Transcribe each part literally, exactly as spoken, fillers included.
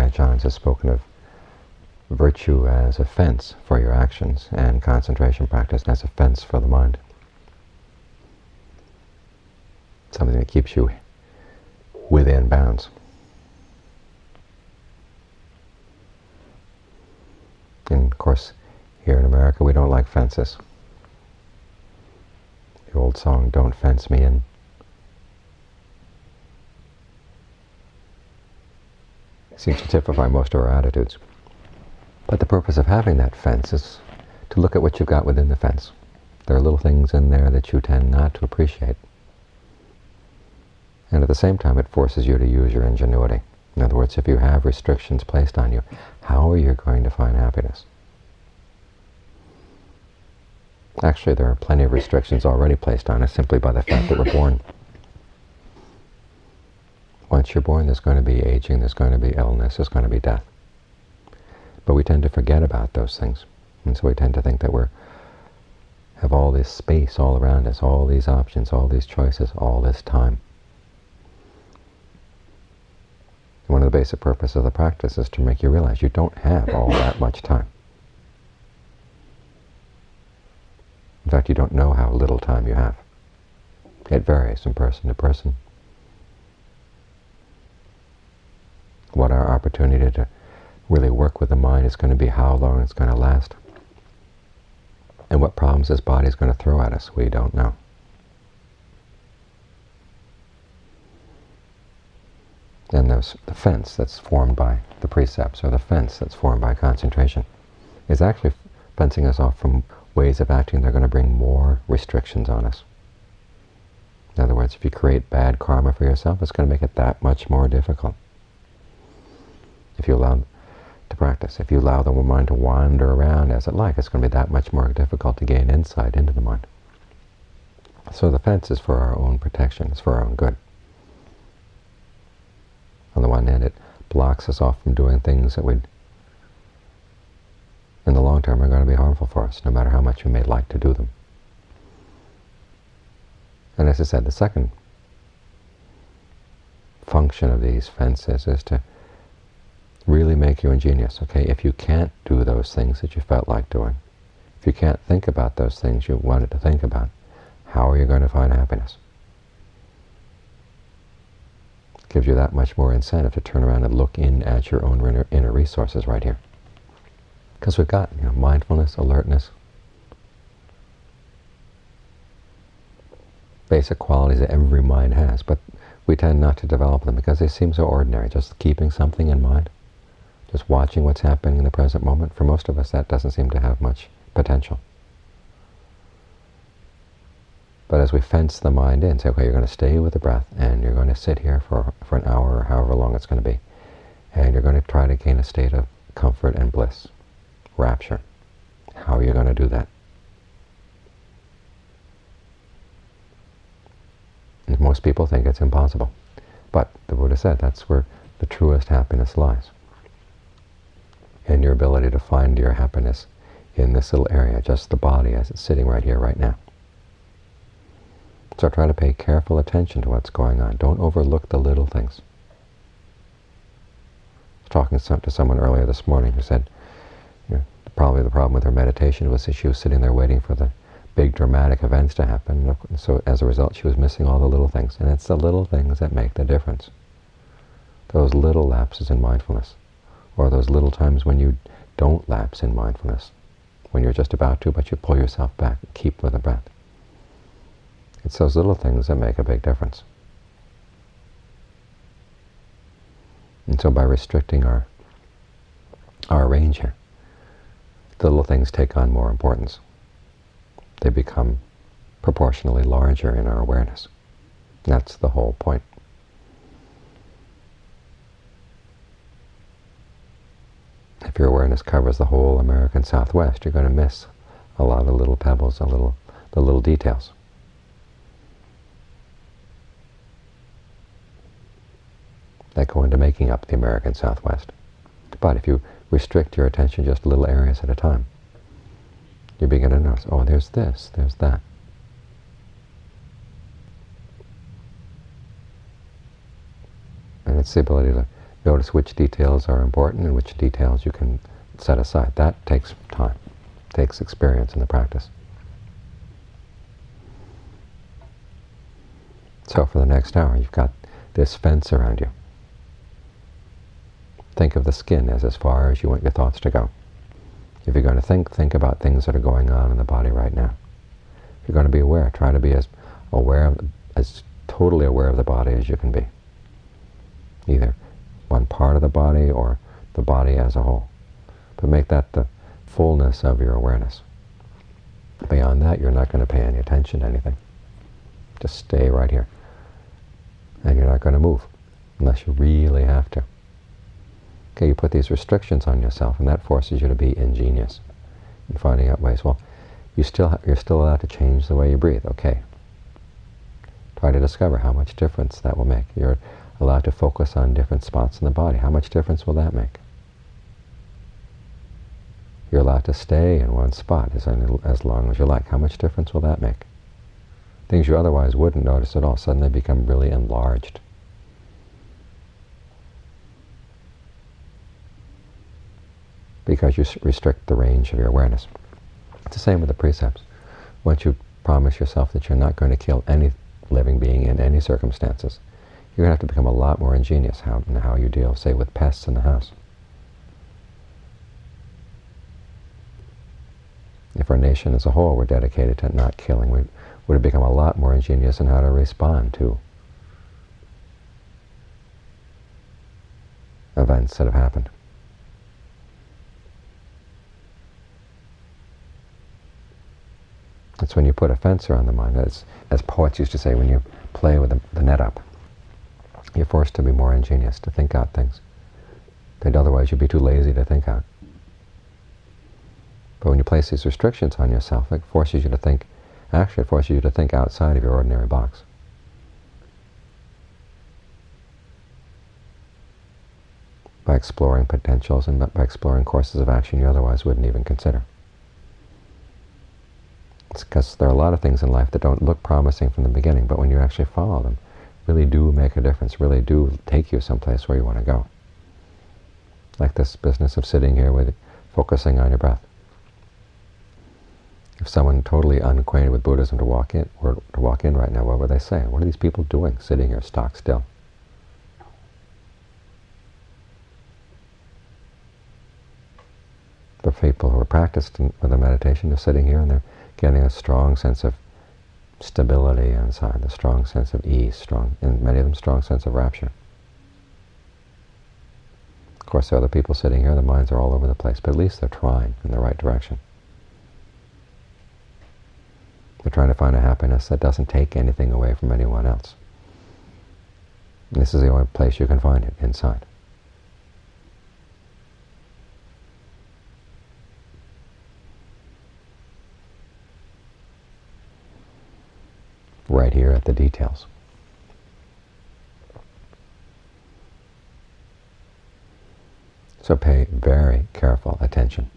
Ajahns has spoken of virtue as a fence for your actions and concentration practice as a fence for the mind. Something that keeps you within bounds. And of course, here in America, we don't like fences. The old song, "Don't Fence Me In." Seems to typify most of our attitudes. But the purpose of having that fence is to look at what you've got within the fence. There are little things in there that you tend not to appreciate. And at the same time, it forces you to use your ingenuity. In other words, if you have restrictions placed on you, how are you going to find happiness? Actually, there are plenty of restrictions already placed on us simply by the fact that we're born. Once you're born, there's going to be aging, there's going to be illness, there's going to be death. But we tend to forget about those things. And so we tend to think that we're have all this space all around us, all these options, all these choices, all this time. One of the basic purposes of the practice is to make you realize you don't have all that much time. In fact, you don't know how little time you have. It varies from person to person. What our opportunity to really work with the mind is going to be, how long it's going to last. And what problems this body is going to throw at us, we don't know. And the fence that's formed by the precepts, or the fence that's formed by concentration, is actually fencing us off from ways of acting that are going to bring more restrictions on us. In other words, if you create bad karma for yourself, it's going to make it that much more difficult. If you allow to practice, if you allow the mind to wander around as it like, it's going to be that much more difficult to gain insight into the mind. So the fence is for our own protection, it's for our own good. On the one hand, it blocks us off from doing things that would, in the long term, are going to be harmful for us, no matter how much we may like to do them. And as I said, the second function of these fences is to really make you ingenious. Okay, if you can't do those things that you felt like doing, if you can't think about those things you wanted to think about, how are you going to find happiness? It gives you that much more incentive to turn around and look in at your own inner, inner resources right here. Because we've got, you know, mindfulness, alertness, basic qualities that every mind has, but we tend not to develop them because they seem so ordinary. Just keeping something in mind, just watching what's happening in the present moment, for most of us that doesn't seem to have much potential. But as we fence the mind in, say, okay, you're going to stay with the breath, and you're going to sit here for, for an hour or however long it's going to be, and you're going to try to gain a state of comfort and bliss, rapture. How are you going to do that? And most people think it's impossible. But the Buddha said that's where the truest happiness lies. In your ability to find your happiness in this little area, just the body as it's sitting right here, right now. So try to pay careful attention to what's going on. Don't overlook the little things. I was talking to someone earlier this morning who said, you know, probably the problem with her meditation was that she was sitting there waiting for the big dramatic events to happen. And so as a result, she was missing all the little things. And it's the little things that make the difference. Those little lapses in mindfulness, or those little times when you don't lapse in mindfulness, when you're just about to, but you pull yourself back and keep with the breath. It's those little things that make a big difference. And so by restricting our our range here, the little things take on more importance. They become proportionally larger in our awareness. That's the whole point. If your awareness covers the whole American Southwest, you're going to miss a lot of little pebbles, a little, the little details. That go into making up the American Southwest. But if you restrict your attention just little areas at a time, you begin to notice, oh, there's this, there's that. And it's the ability to Notice which details are important and which details you can set aside. That takes time, takes experience in the practice. So for the next hour, you've got this fence around you. Think of the skin as as far as you want your thoughts to go. If you're going to think, think about things that are going on in the body right now. If you're going to be aware, try to be as aware, of, as totally aware of the body as you can be. Either one part of the body or the body as a whole. But make that the fullness of your awareness. Beyond that, you're not going to pay any attention to anything. Just stay right here. And you're not going to move unless you really have to. Okay, you put these restrictions on yourself, and that forces you to be ingenious in finding out ways. Well, you still ha you're still allowed to change the way you breathe. Okay. Try to discover how much difference that will make. You're allowed to focus on different spots in the body. How much difference will that make? You're allowed to stay in one spot as, as long as you like. How much difference will that make? Things you otherwise wouldn't notice at all suddenly become really enlarged. Because you restrict the range of your awareness. It's the same with the precepts. Once you promise yourself that you're not going to kill any living being in any circumstances, you're going to have to become a lot more ingenious how, in how you deal, say, with pests in the house. If our nation as a whole were dedicated to not killing, we would have become a lot more ingenious in how to respond to events that have happened. It's when you put a fence around the mind, as, as poets used to say, when you play with the, the net up, you're forced to be more ingenious, to think out things that otherwise you'd be too lazy to think out. But when you place these restrictions on yourself, it forces you to think, actually it forces you to think outside of your ordinary box. By exploring potentials and by exploring courses of action you otherwise wouldn't even consider. It's because there are a lot of things in life that don't look promising from the beginning, but when you actually follow them, really do make a difference, really do take you someplace where you want to go. Like this business of sitting here with focusing on your breath. If someone totally unacquainted with Buddhism to walk in, or to walk in right now, what would they say? What are these people doing, sitting here stock still? The people who are practiced in, with the meditation are sitting here and they're getting a strong sense of stability inside, a strong sense of ease, strong, and many of them strong sense of rapture. Of course, there are other people sitting here, their minds are all over the place, but at least they're trying in the right direction. They're trying to find a happiness that doesn't take anything away from anyone else. And this is the only place you can find it, inside. Right here at the details. So pay very careful attention.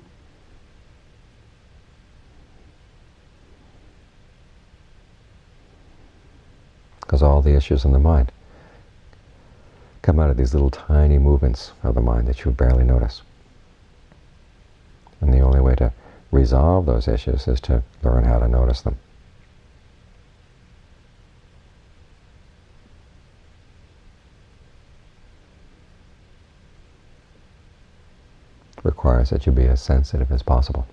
Because all the issues in the mind come out of these little tiny movements of the mind that you barely notice. And the only way to resolve those issues is to learn how to notice them. Requires that you be as sensitive as possible.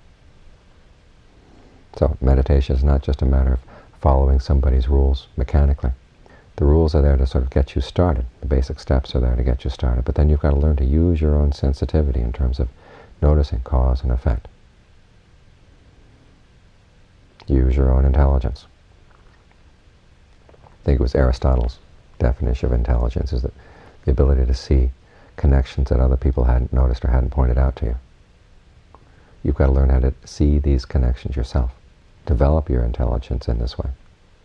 So meditation is not just a matter of following somebody's rules mechanically. The rules are there to sort of get you started. The basic steps are there to get you started. But then you've got to learn to use your own sensitivity in terms of noticing cause and effect. Use your own intelligence. I think it was Aristotle's definition of intelligence is that the ability to see connections that other people hadn't noticed or hadn't pointed out to you. You've got to learn how to see these connections yourself. Develop your intelligence in this way.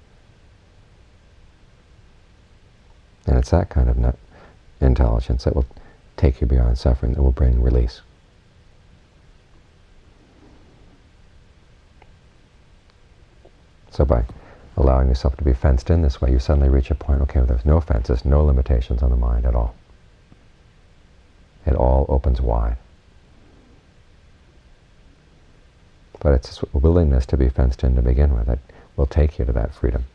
And it's that kind of intelligence that will take you beyond suffering, that will bring release. So by allowing yourself to be fenced in this way, you suddenly reach a point, okay, well, there's no fences, no limitations on the mind at all. all opens wide. But it's a willingness to be fenced in to begin with that will take you to that freedom.